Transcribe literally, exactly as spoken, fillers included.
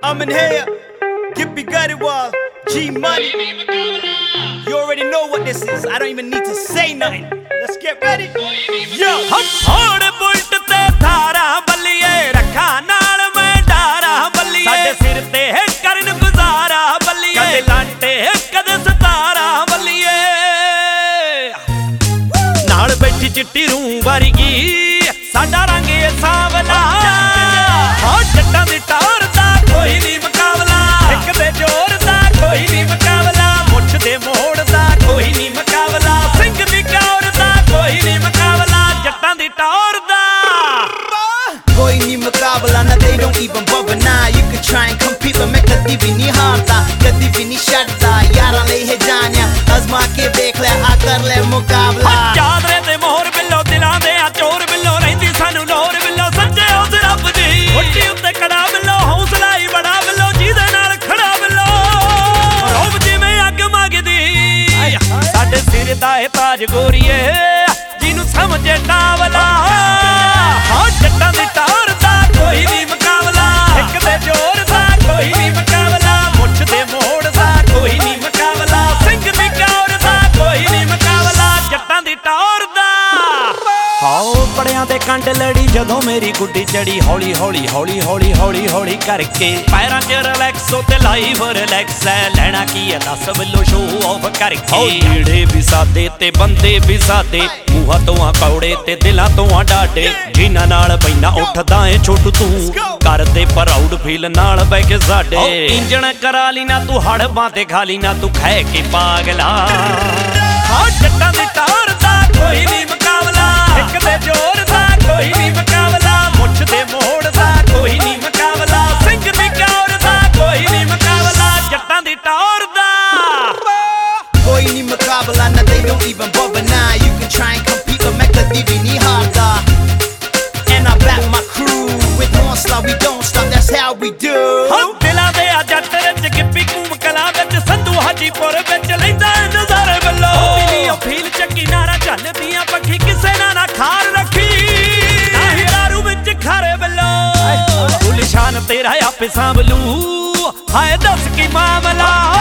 I'm in here, Gippy Guttiwal, G Money. You already know what this is. I don't even need to say nothing. Let's get ready. Yo, थोड़े bullet ते थारा बल्लिए रखा नाल मैं डारा बल्लिए साडे सिर ते करन गुजारा बल्लिए कदे लांटे कदे सतारा बल्लिए नाल बैठी चिट्टी रूं वर्गी साडा रंग ए सांवला हां जट्टां दी टौर दा कोई नहीं मुकाबला इक दे जोर दा कोई नहीं मुकाबला मुੱਛ दे मोड़ दा कोई नहीं मुकाबला सिंह दी कौर दा कोई नहीं मुकाबला जट्टां दी टौर दा कोई नहीं मुकाबला ना they don't even bother now. You can try and compete but मैं कदी भी नहीं हारता कदी भी नहीं शर्ता यारां ले है जानिया आजमा के देख ले आ कर ले मुकाबला चादरे ते मोहर बिल्लो दिलां दे आ चोर बिल्लो रहिंदी सानू लोर बिल्लो सच्चे उस रब दी ਉੱਟੀ ਉੱਤੇ ਕੜਾ ਬਿੱਲੋ ਹੌਸਲਾ ਹੀ ਬੜਾ ਬਿੱਲੋ ਜਿਹਦੇ ਨਾਲ ਖੜਾ ਬਿੱਲੋ ਰੋਬ ਜਿਵੇਂ ਅੱਗ ਮੰਗਦੀ ਸਾਡੇ ਸਿਰ ਦਾ ਇਹ ਤਾਜ ਗੋਰੀਏ ਜਿਹਨੂੰ ਸਮਝੇ ਟਾਵਲਾ ਹਾਂ ਜੱਟਾਂ ਦੀ ਟੌਰ ਦਾ ਕੋਈ ਨਹੀਂ ਮੁਕਾਬਲਾ ਇੱਕ ਦੇ ਜ਼ੋਰ ਦਾ ਕੋਈ ਨਹੀਂ ਮੁਕਾਬਲਾ ਮੁੱਛ ਦੇ ਮੋੜ ਦਾ ਕੋਈ ਨਹੀਂ ਮੁਕਾਬਲਾ ਸਿੰਘ ਦੀ ਕੌਰ ਦਾ ਕੋਈ ਨਹੀਂ ਮੁਕਾਬਲਾ ਜੱਟਾਂ ਦੀ ਟੌਰ ਦਾ ਹਾਓ ਬੜਿਆਂ ਦੇ ਕੰਡ ਲੜੀ ਜਦੋਂ ਮੇਰੀ ਗੁੱਡੀ ਚੜੀ ਹੌਲੀ ਹੌਲੀ ਹੌਲੀ ਹੌਲੀ ਹੌਲੀ ਹੌਲੀ ਕਰਕੇ ਪੈਰਾਂ 'ਚ ਰਿਲੈਕਸ ਤੇ ਲਾਈਵ ਰਿਲੈਕਸ ਐ ਲੈਣਾ ਕੀ ਐ ਦੱਸ ਵੱਲੋਂ ਸ਼ੋਅ ਆਫ ਕਰਕੇ ਢੀੜੇ ਵੀ ਸਾਦੇ ਤੇ ਬੰਦੇ ਵੀ ਸਾਦੇ ਮੂੰਹਾਂ ਤੋਂ ਆ ਕੌੜੇ ਤੇ ਦਿਲਾਂ ਤੋਂ ਆ ਡਾਡੇ ਜਿਨ੍ਹਾਂ ਨਾਲ ਪੈਣਾ ਉੱਠਦਾ ਏ ਛੋਟੂ ਤੂੰ ਕਰਦੇ ਪ੍ਰਾਊਡ ਫੀਲ ਨਾਲ ਬਹਿ ਕੇ ਸਾਡੇ ਇੰਜਣ ਕਰਾ ਲਈ ਨਾ ਤੂੰ ਹੜਬਾਂ ਤੇ ਖਾਲੀ ਨਾ ਤੂੰ ਖੈ ਕੇ ਪਾਗਲਾ ਹਾਂ ਜੱਟਾਂ ਦੀ ਟੌਰ ਦਾ ਕੋਈ ਨਹੀਂ ਮੁਕਾਬਲਾ ਇੱਕ ਦੇ ਜ਼ੋਰ ਦਾ ਕੋਈ ਨਹੀਂ ਮੁਕਾਬਲਾ ਮੁੱਛ ਦੇ ਮੋੜ ਦਾ ਕੋਈ ਨਹੀਂ ਮੁਕਾਬਲਾ ਸਿੰਘ ਦੀ ਕੌਰ ਦਾ ਕੋਈ ਨਹੀਂ ਮੁਕਾਬਲਾ ਜੱਟਾਂ ਦੀ ਟੌਰ ਦਾ कोई नहीं मुकाबला ना they don't even bother now. You can try and compete but मैं कदी भी नहीं हारता and I back my crew with onslaught we don't stop that's how we do ਹਮ ਦਿਲਾਂ ਦੇ ਆ ਜੱਟ ਵਿੱਚ ਗਿੱਪੀ ਕੂਮ ਕਲਾ ਵਿੱਚ ਸੰਧੂ ਹਾਜੀਪੁਰ ਵਿੱਚ ਲੈਂਦਾ ਨਜ਼ਾਰੇ ਵੱਲੋਂ ਮਿਲੀਓ ਫੀਲ ਚੱਕੀ ਨਾਰਾ ਝੱਲਦੀਆਂ ਪੱਖੀ ਕਿਸੇ ਨਾ ਨਾ ਖਾਰ ਰੱਖੀ ਨਾਹੀ ਦਾਰੂ ਵਿੱਚ ਖਾਰੇ ਵੱਲੋਂ ਗੁਲਸ਼ਾਨ ਤੇਰਾ ਆਪੇ ਸਾਂਭਲੂ ਹਾਏ ਦੱਸ ਕੀ ਮਾਮਲਾ